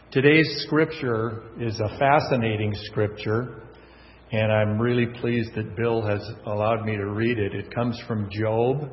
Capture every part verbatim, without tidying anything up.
Today's scripture is a fascinating scripture, and I'm really pleased that Bill has allowed me to read it. It comes from Job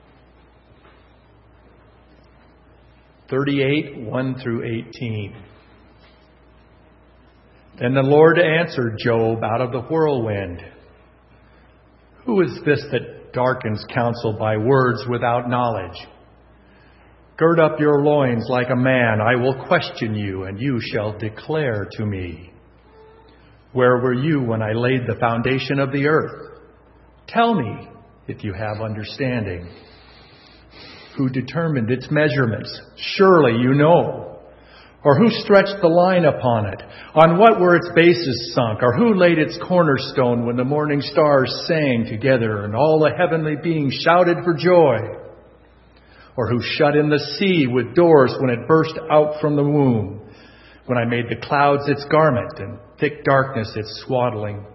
thirty-eight, one through eighteen. Then the Lord answered Job out of the whirlwind. Who is this that darkens counsel by words without knowledge? Gird up your loins like a man. I will question you, and you shall declare to me. Where were you when I laid the foundation of the earth? Tell me if you have understanding. Who determined its measurements? Surely you know. Or who stretched the line upon it? On what were its bases sunk? Or who laid its cornerstone when the morning stars sang together and all the heavenly beings shouted for joy? Or who shut in the sea with doors when it burst out from the womb, when I made the clouds its garment and thick darkness its swaddling,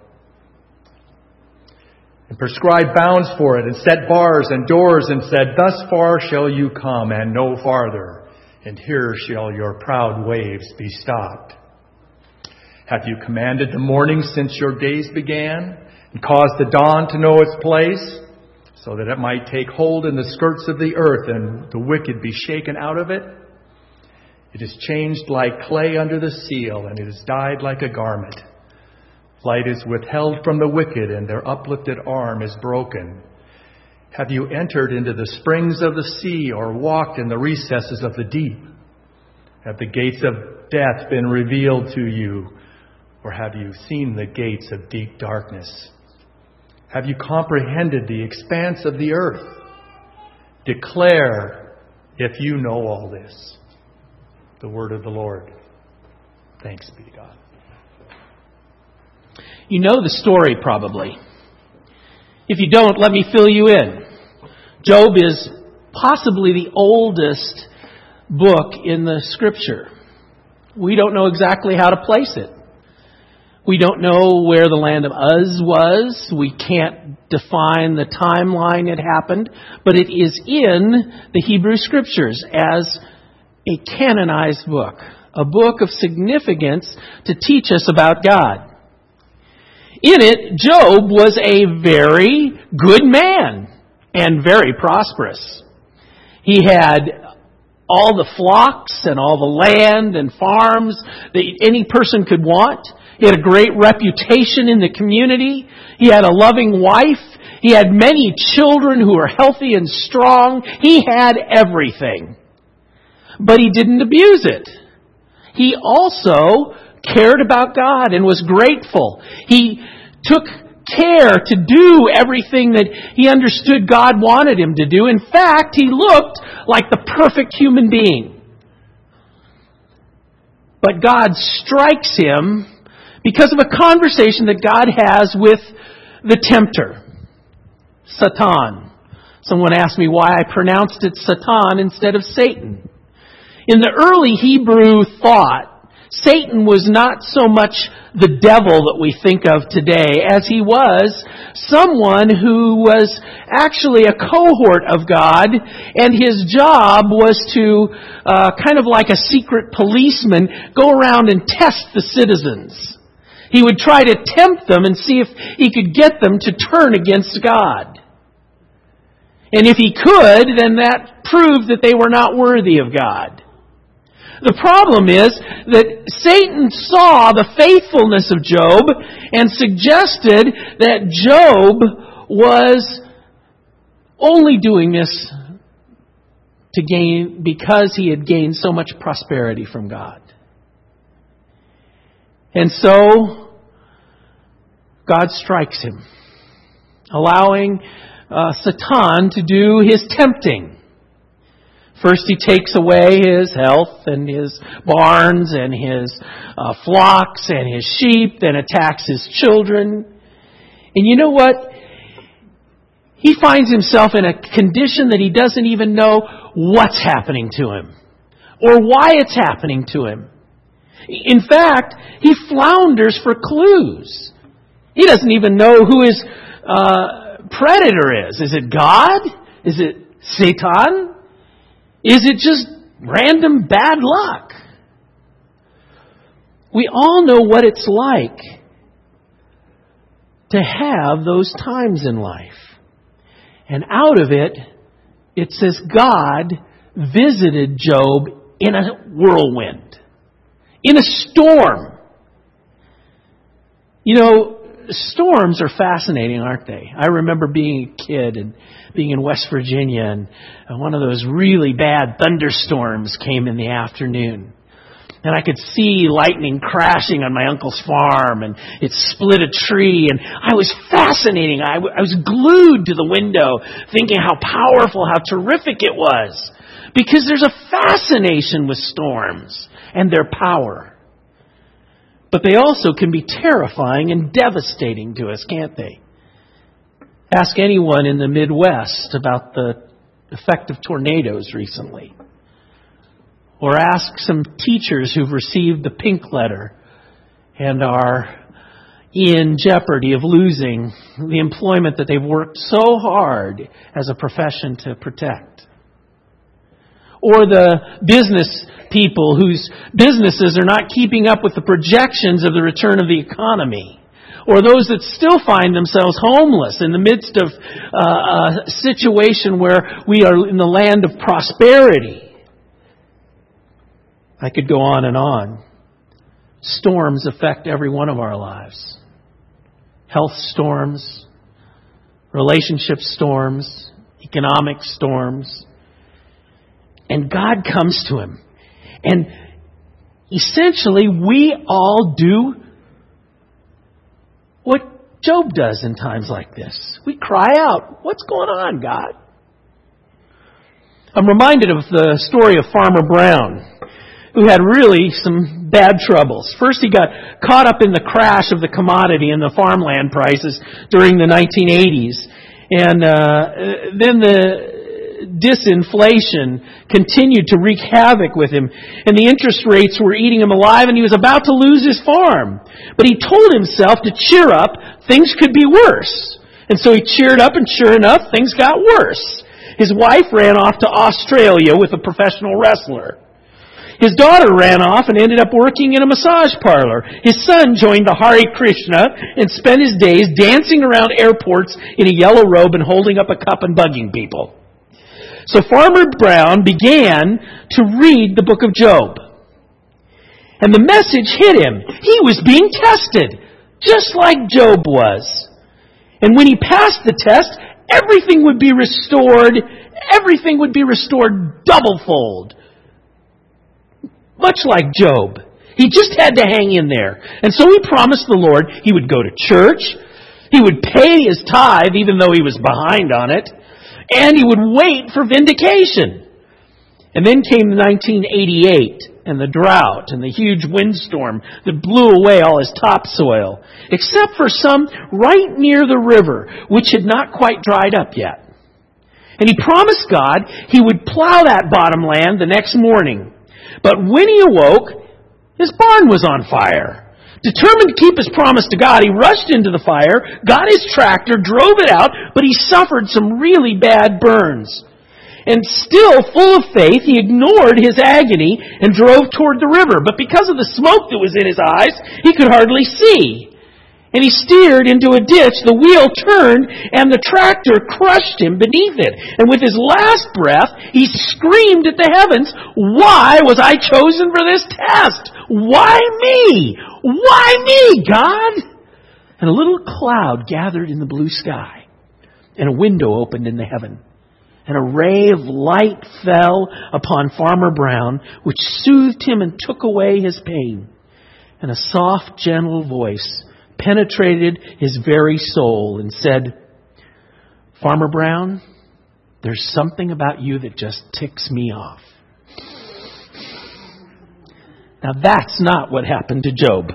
and prescribed bounds for it, and set bars and doors, and said, thus far shall you come, and no farther, and here shall your proud waves be stopped. Have you commanded the morning since your days began, and caused the dawn to know its place, so that it might take hold in the skirts of the earth, and the wicked be shaken out of it? It is changed like clay under the seal, and it is dyed like a garment. Light is withheld from the wicked, and their uplifted arm is broken. Have you entered into the springs of the sea, or walked in the recesses of the deep? Have the gates of death been revealed to you, or have you seen the gates of deep darkness? Have you comprehended the expanse of the earth? Declare if you know all this. The word of the Lord. Thanks be to God. You know the story probably. If you don't, let me fill you in. Job is possibly the oldest book in the Scripture. We don't know exactly how to place it. We don't know where the land of Uz was. We can't define the timeline it happened. But it is in the Hebrew Scriptures as a canonized book. A book of significance to teach us about God. In it, Job was a very good man and very prosperous. He had all the flocks and all the land and farms that any person could want. He had a great reputation in the community. He had a loving wife. He had many children who were healthy and strong. He had everything. But he didn't abuse it. He also cared about God and was grateful. He took care to do everything that he understood God wanted him to do. In fact, he looked like the perfect human being. But God strikes him because of a conversation that God has with the tempter, Satan. Someone asked me why I pronounced it Satan instead of Satan. In the early Hebrew thought, Satan was not so much the devil that we think of today as he was someone who was actually a cohort of God, and his job was to, uh, kind of like a secret policeman, go around and test the citizens. He would try to tempt them and see if he could get them to turn against God. And if he could, then that proved that they were not worthy of God. The problem is that Satan saw the faithfulness of Job and suggested that Job was only doing this to gain because he had gained so much prosperity from God. And so God strikes him, allowing uh, Satan to do his tempting. First, he takes away his health and his barns and his uh, flocks and his sheep, then attacks his children. And you know what? He finds himself in a condition that he doesn't even know what's happening to him or why it's happening to him. In fact, he flounders for clues. He doesn't even know who his uh, predator is. Is it God? Is it Satan? Is it just random bad luck? We all know what it's like to have those times in life. And out of it, it says God visited Job in a whirlwind, in a storm. You know, storms are fascinating, aren't they? I remember being a kid and being in West Virginia, and one of those really bad thunderstorms came in the afternoon. And I could see lightning crashing on my uncle's farm, and it split a tree, and I was fascinating. I, w- I was glued to the window, thinking how powerful, how terrific it was. Because there's a fascination with storms and their power. But they also can be terrifying and devastating to us, can't they? Ask anyone in the Midwest about the effect of tornadoes recently. Or ask some teachers who've received the pink letter and are in jeopardy of losing the employment that they've worked so hard as a profession to protect. Or the business people whose businesses are not keeping up with the projections of the return of the economy. Or those that still find themselves homeless in the midst of uh, a situation where we are in the land of prosperity. I could go on and on. Storms affect every one of our lives. Health storms, relationship storms, economic storms. And God comes to him. And essentially, we all do what Job does in times like this. We cry out, "What's going on, God?" I'm reminded of the story of Farmer Brown, who had really some bad troubles. First, he got caught up in the crash of the commodity and the farmland prices during the nineteen eighties. And uh, then the disinflation continued to wreak havoc with him. And the interest rates were eating him alive, and he was about to lose his farm. But he told himself to cheer up. Things could be worse. And so he cheered up, and sure enough, things got worse. His wife ran off to Australia with a professional wrestler. His daughter ran off and ended up working in a massage parlor. His son joined the Hare Krishna and spent his days dancing around airports in a yellow robe and holding up a cup and bugging people. So Farmer Brown began to read the book of Job. And the message hit him. He was being tested, just like Job was. And when he passed the test, everything would be restored. Everything would be restored double-fold. Much like Job. He just had to hang in there. And so he promised the Lord he would go to church. He would pay his tithe, even though he was behind on it. And he would wait for vindication. And then came nineteen eighty-eight and the drought and the huge windstorm that blew away all his topsoil, except for some right near the river, which had not quite dried up yet. And he promised God he would plow that bottom land the next morning. But when he awoke, his barn was on fire. Determined to keep his promise to God, he rushed into the fire, got his tractor, drove it out, but he suffered some really bad burns. And still full of faith, he ignored his agony and drove toward the river. But because of the smoke that was in his eyes, he could hardly see. And he steered into a ditch, the wheel turned, and the tractor crushed him beneath it. And with his last breath, he screamed at the heavens, "Why was I chosen for this test? Why me? Why me, God?" And a little cloud gathered in the blue sky, and a window opened in the heaven. And a ray of light fell upon Farmer Brown, which soothed him and took away his pain. And a soft, gentle voice penetrated his very soul and said, "Farmer Brown, there's something about you that just ticks me off." Now that's not what happened to Job.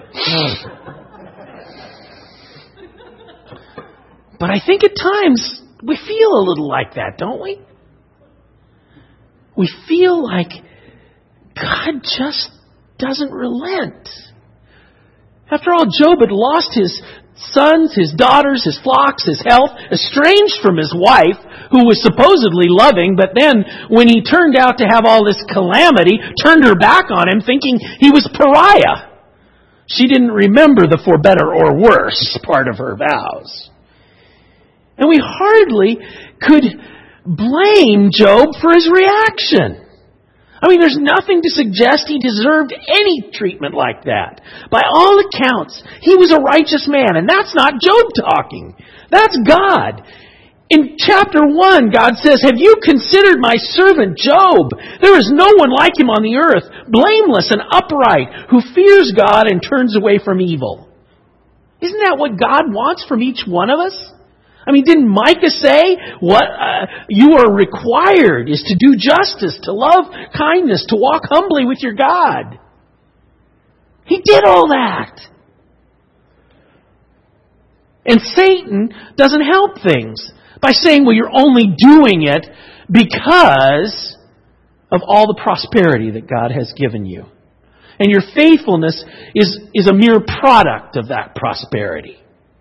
But I think at times we feel a little like that, don't we? We feel like God just doesn't relent. After all, Job had lost his sons, his daughters, his flocks, his health, estranged from his wife, who was supposedly loving, but then when he turned out to have all this calamity, turned her back on him, thinking he was pariah. She didn't remember the for better or worse part of her vows. And we hardly could blame Job for his reaction. I mean, there's nothing to suggest he deserved any treatment like that. By all accounts, he was a righteous man, and that's not Job talking. That's God. In chapter one, God says, "Have you considered my servant Job? There is no one like him on the earth, blameless and upright, who fears God and turns away from evil." Isn't that what God wants from each one of us? I mean, didn't Micah say, what uh, you are required is to do justice, to love kindness, to walk humbly with your God? He did all that. And Satan doesn't help things by saying, well, you're only doing it because of all the prosperity that God has given you. And your faithfulness is, is a mere product of that prosperity.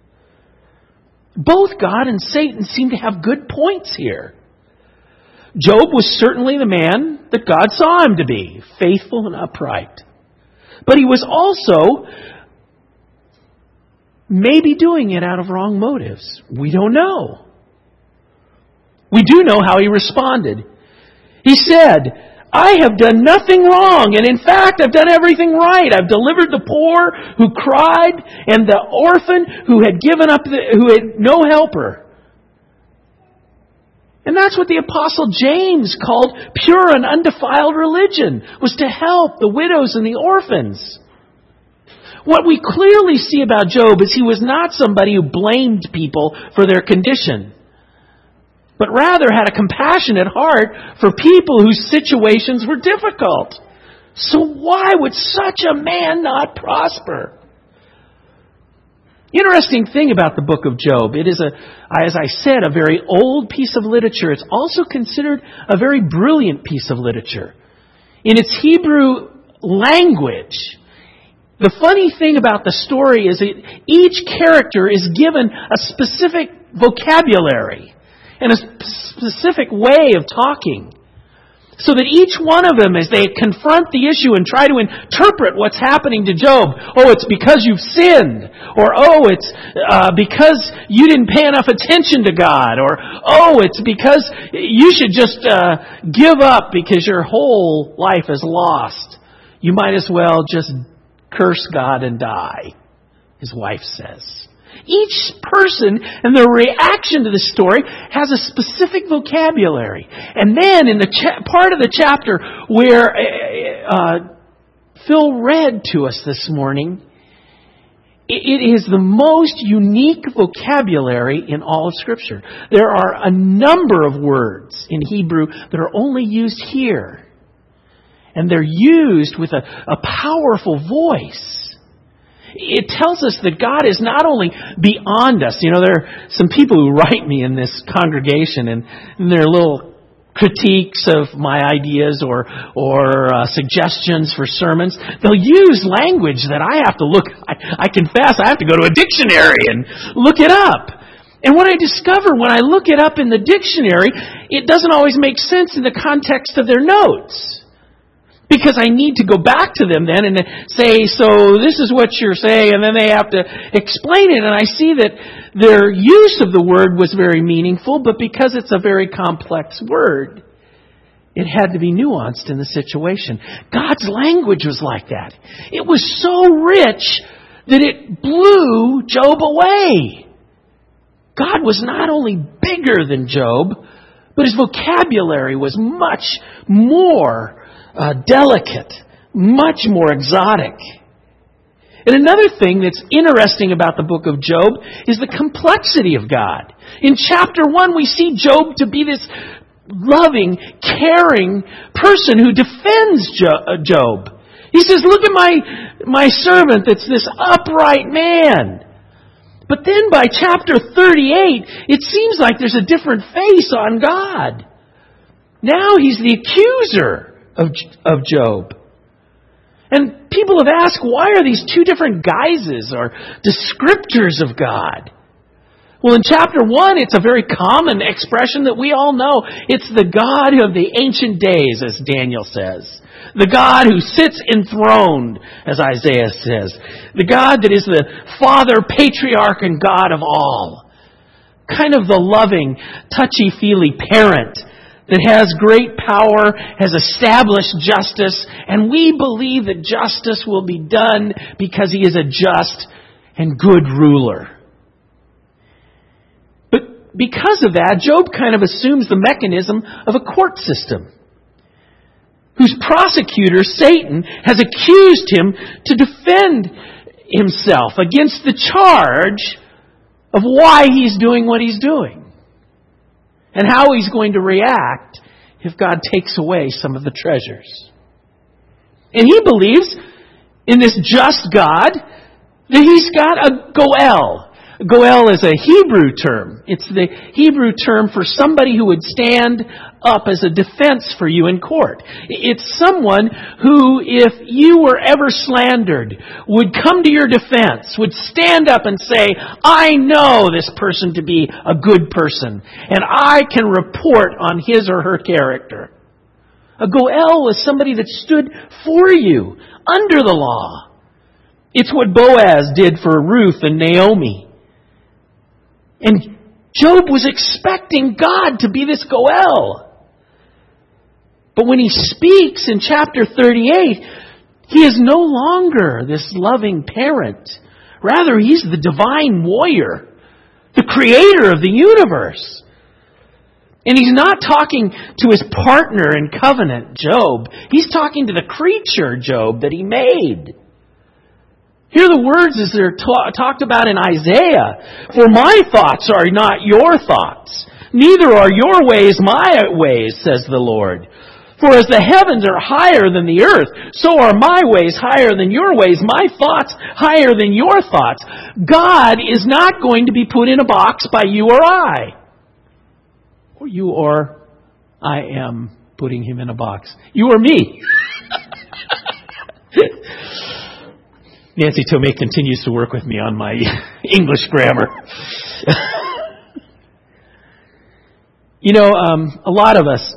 Both God and Satan seem to have good points here. Job was certainly the man that God saw him to be, faithful and upright. But he was also maybe doing it out of wrong motives. We don't know. We do know how he responded. He said, "I have done nothing wrong, and in fact, I've done everything right. I've delivered the poor who cried, and the orphan who had given up, the, who had no helper." And that's what the Apostle James called pure and undefiled religion, was to help the widows and the orphans. What we clearly see about Job is he was not somebody who blamed people for their condition, but rather had a compassionate heart for people whose situations were difficult. So why would such a man not prosper? Interesting thing about the book of Job, it is, a, as I said, a very old piece of literature. It's also considered a very brilliant piece of literature. In its Hebrew language, the funny thing about the story is that each character is given a specific vocabulary and a specific way of talking, so that each one of them, as they confront the issue and try to interpret what's happening to Job, oh, it's because you've sinned, or oh, it's uh, because you didn't pay enough attention to God, or oh, it's because you should just uh, give up because your whole life is lost. You might as well just curse God and die, his wife says. Each person and their reaction to the story has a specific vocabulary. And then in the cha- part of the chapter where uh, Phil read to us this morning, it, it is the most unique vocabulary in all of Scripture. There are a number of words in Hebrew that are only used here. And they're used with a, a powerful voice. It tells us that God is not only beyond us. You know, there are some people who write me in this congregation, and, and their little critiques of my ideas or or uh, suggestions for sermons, they'll use language that I have to look, I, I confess, I have to go to a dictionary and look it up. And what I discover when I look it up in the dictionary, it doesn't always make sense in the context of their notes. Because I need to go back to them then and say, so this is what you're saying, and then they have to explain it. And I see that their use of the word was very meaningful, but because it's a very complex word, it had to be nuanced in the situation. God's language was like that. It was so rich that it blew Job away. God was not only bigger than Job, but his vocabulary was much more Uh, delicate, much more exotic. And another thing that's interesting about the book of Job is the complexity of God. In chapter one, we see Job to be this loving, caring person who defends Job. He says, look at my, my servant that's this upright man. But then by chapter thirty-eight, it seems like there's a different face on God. Now he's the accuser Of, of Job. And people have asked, why are these two different guises or descriptors of God? Well, in chapter one, it's a very common expression that we all know. It's the God of the ancient days, as Daniel says. The God who sits enthroned, as Isaiah says. The God that is the Father, Patriarch, and God of all. Kind of the loving, touchy-feely parent that has great power, has established justice, and we believe that justice will be done because He is a just and good ruler. But because of that, Job kind of assumes the mechanism of a court system, whose prosecutor, Satan, has accused him to defend himself against the charge of why he's doing what he's doing and how he's going to react if God takes away some of the treasures. And he believes in this just God that He's got a Goel. Goel is a Hebrew term. It's the Hebrew term for somebody who would stand up as a defense for you in court. It's someone who, if you were ever slandered, would come to your defense, would stand up and say, I know this person to be a good person, and I can report on his or her character. A Goel was somebody that stood for you under the law. It's what Boaz did for Ruth and Naomi. And Job was expecting God to be this Goel. But when he speaks in chapter thirty-eight, he is no longer this loving parent. Rather, he's the divine warrior, the creator of the universe. And he's not talking to his partner in covenant, Job. He's talking to the creature, Job, that he made. Hear the words as they're ta- talked about in Isaiah. For my thoughts are not your thoughts, neither are your ways my ways, says the Lord. For as the heavens are higher than the earth, so are my ways higher than your ways, my thoughts higher than your thoughts. God is not going to be put in a box by you or I. Or you or I am putting Him in a box. You or me. Nancy Tomei continues to work with me on my English grammar. You know, um, a lot of us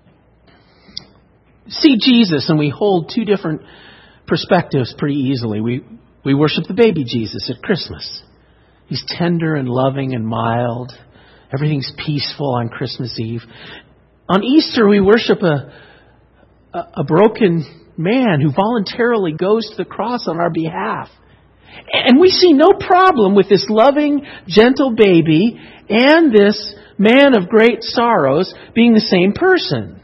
see Jesus and we hold two different perspectives pretty easily. We we worship the baby Jesus at Christmas. He's tender and loving and mild. Everything's peaceful on Christmas Eve. On Easter, we worship a a, a broken man who voluntarily goes to the cross on our behalf. And we see no problem with this loving, gentle baby and this man of great sorrows being the same person.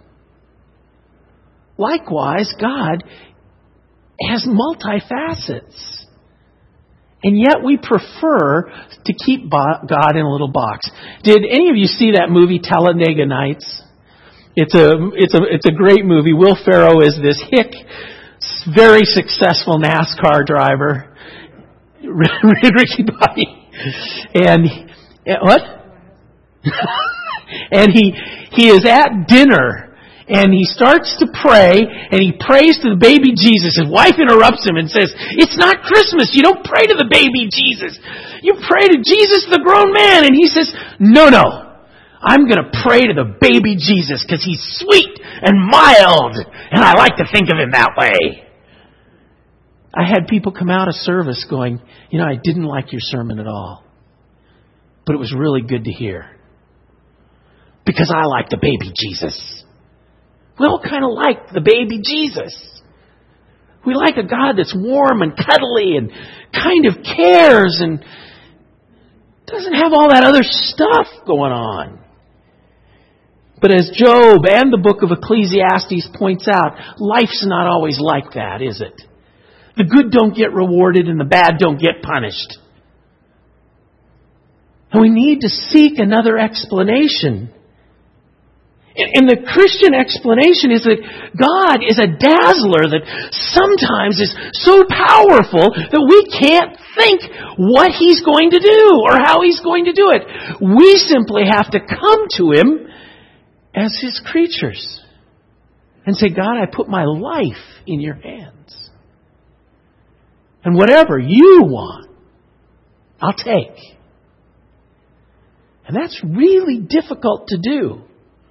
Likewise, God has multifacets. And yet we prefer to keep God in a little box. Did any of you see that movie Talladega Nights? It's a it's a it's a great movie. Will Ferrell is this hick, very successful NASCAR driver, Ricky Bobby, and what? And he he is at dinner. And he starts to pray, and he prays to the baby Jesus. His wife interrupts him and says, it's not Christmas. You don't pray to the baby Jesus. You pray to Jesus, the grown man. And he says, no, no. I'm going to pray to the baby Jesus because He's sweet and mild, and I like to think of Him that way. I had people come out of service going, you know, I didn't like your sermon at all, but it was really good to hear because I like the baby Jesus. We all kind of like the baby Jesus. We like a God that's warm and cuddly and kind of cares and doesn't have all that other stuff going on. But as Job and the book of Ecclesiastes points out, life's not always like that, is it? The good don't get rewarded and the bad don't get punished. And we need to seek another explanation. And the Christian explanation is that God is a dazzler that sometimes is so powerful that we can't think what He's going to do or how He's going to do it. We simply have to come to Him as His creatures and say, God, I put my life in your hands. And whatever you want, I'll take. And that's really difficult to do.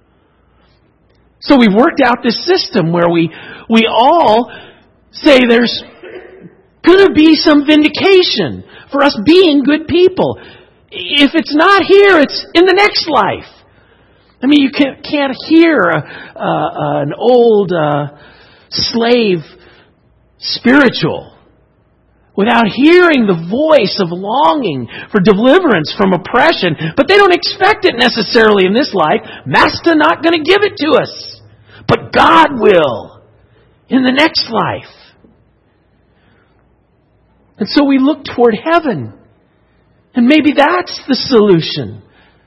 So we've worked out this system where we we all say there's going to be some vindication for us being good people. If it's not here, it's in the next life. I mean, you can't, can't hear a, uh, an old uh, slave spiritual without hearing the voice of longing for deliverance from oppression. But they don't expect it necessarily in this life. Master not going to give it to us. But God will in the next life. And so we look toward heaven. And maybe that's the solution.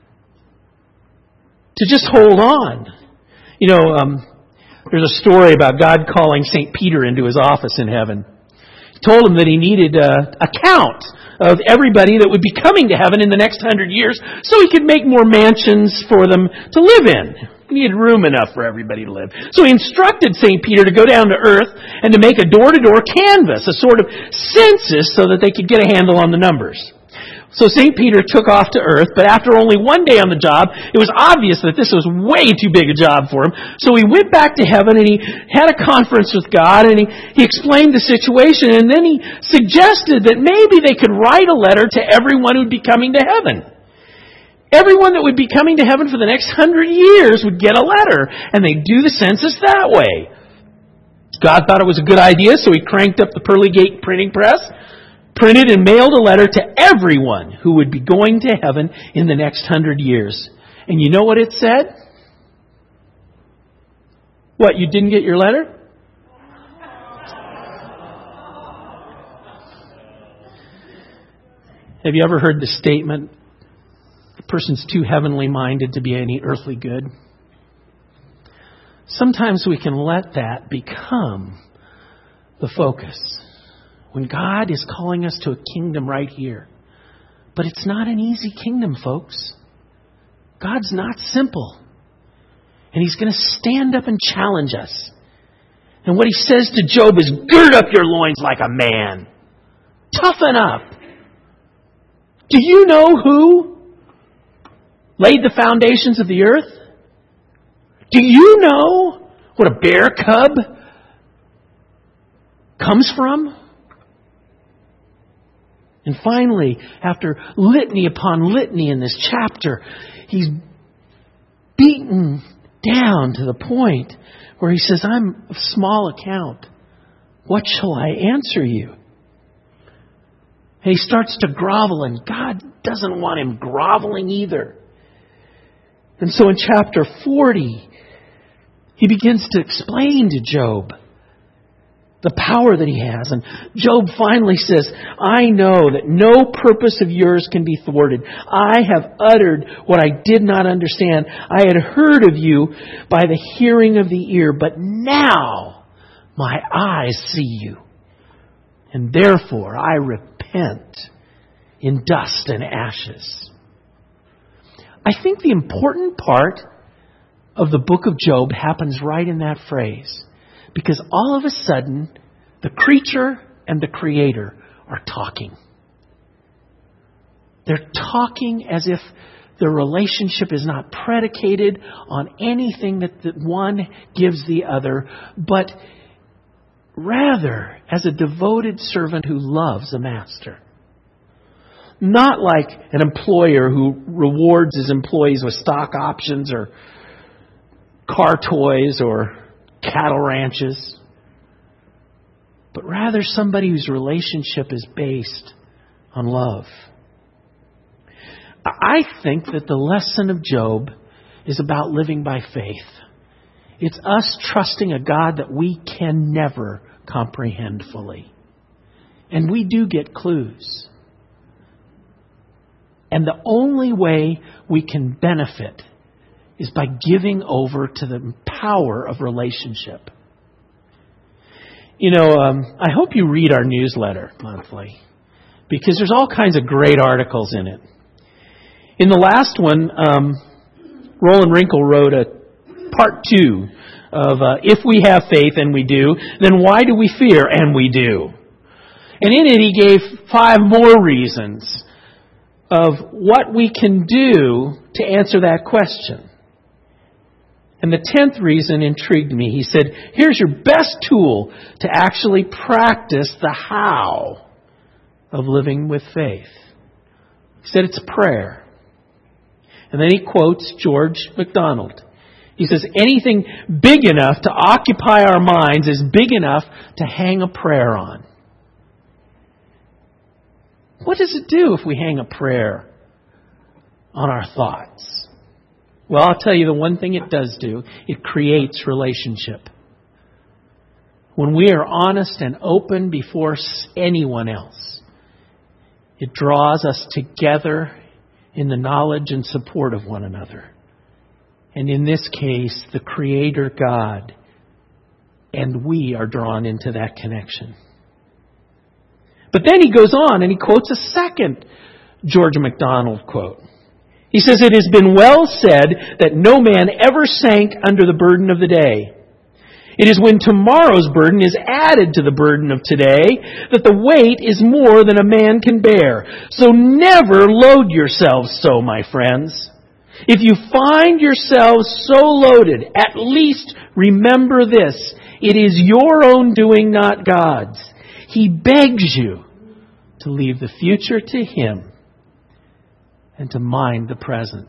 To just hold on. You know, um, there's a story about God calling Saint Peter into his office in heaven. He told him that he needed a, a count of everybody that would be coming to heaven in the next hundred years so he could make more mansions for them to live in. He needed room enough for everybody to live. So he instructed Saint Peter to go down to earth and to make a door-to-door canvass, a sort of census so that they could get a handle on the numbers. So Saint Peter took off to earth, but after only one day on the job, it was obvious that this was way too big a job for him. So he went back to heaven and he had a conference with God and he, he explained the situation, and then he suggested that maybe they could write a letter to everyone who'd be coming to heaven. Everyone that would be coming to heaven for the next hundred years would get a letter, and they'd do the census that way. God thought it was a good idea, so he cranked up the pearly gate printing press, printed and mailed a letter to everyone who would be going to heaven in the next hundred years. And you know what it said? What, you didn't get your letter? Have you ever heard the statement, the person's too heavenly minded to be any earthly good? Sometimes we can let that become the focus. When God is calling us to a kingdom right here. But it's not an easy kingdom, folks. God's not simple. And He's going to stand up and challenge us. And what He says to Job is, gird up your loins like a man. Toughen up. Do you know who laid the foundations of the earth? Do you know what a bear cub comes from? And finally, after litany upon litany in this chapter, he's beaten down to the point where he says, I'm of small account. What shall I answer you? And he starts to grovel, and God doesn't want him groveling either. And so in chapter forty, he begins to explain to Job the power that he has. And Job finally says, I know that no purpose of yours can be thwarted. I have uttered what I did not understand. I had heard of you by the hearing of the ear, but now my eyes see you. And therefore I repent in dust and ashes. I think the important part of the book of Job happens right in that phrase. Because all of a sudden, the creature and the Creator are talking. They're talking as if their relationship is not predicated on anything that the one gives the other, but rather as a devoted servant who loves a master. Not like an employer who rewards his employees with stock options or car toys or cattle ranches, but rather somebody whose relationship is based on love. I think that the lesson of Job is about living by faith. It's us trusting a God that we can never comprehend fully. And we do get clues. And the only way we can benefit is by giving over to the power of relationship. You know, um, I hope you read our newsletter monthly, because there's all kinds of great articles in it. In the last one, um, Roland Wrinkle wrote a part two of uh, If We Have Faith, and we do, then why do we fear, and we do? And in it he gave five more reasons of what we can do to answer that question. And the tenth reason intrigued me. He said, here's your best tool to actually practice the how of living with faith. He said it's prayer. And then he quotes George MacDonald. He says, anything big enough to occupy our minds is big enough to hang a prayer on. What does it do if we hang a prayer on our thoughts? Well, I'll tell you the one thing it does do. It creates relationship. When we are honest and open before anyone else, it draws us together in the knowledge and support of one another. And in this case, the Creator God and we are drawn into that connection. But then he goes on and he quotes a second George MacDonald quote. He says, it has been well said that no man ever sank under the burden of the day. It is when tomorrow's burden is added to the burden of today that the weight is more than a man can bear. So never load yourselves so, my friends. If you find yourselves so loaded, at least remember this. It is your own doing, not God's. He begs you to leave the future to Him and to mind the present.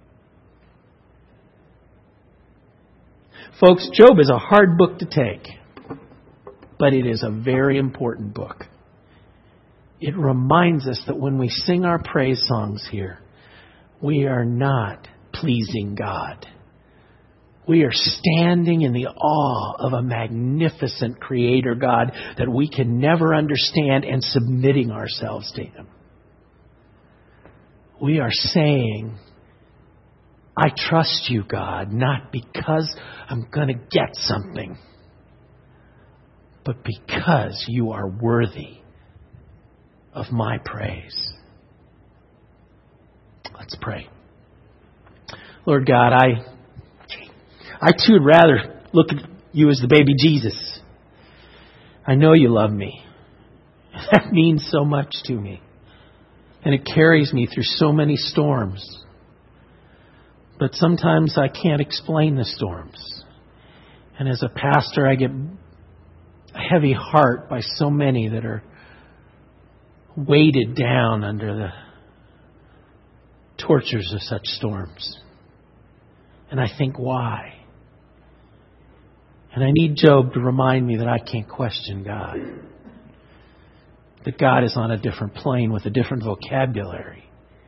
Folks, Job is a hard book to take, but it is a very important book. It reminds us that when we sing our praise songs here, we are not pleasing God. We are standing in the awe of a magnificent Creator God that we can never understand and submitting ourselves to Him. We are saying, I trust you, God, not because I'm going to get something, but because you are worthy of my praise. Let's pray. Lord God, I, I too would rather look at you as the baby Jesus. I know you love me. That means so much to me. And it carries me through so many storms. But sometimes I can't explain the storms. And as a pastor, I get a heavy heart by so many that are weighted down under the tortures of such storms. And I think, why? And I need Job to remind me that I can't question God. That God is on a different plane with a different vocabulary.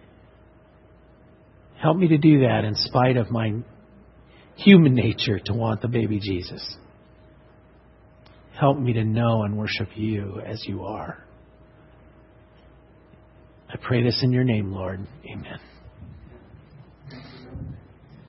Help me to do that in spite of my human nature to want the baby Jesus. Help me to know and worship you as you are. I pray this in your name, Lord. Amen.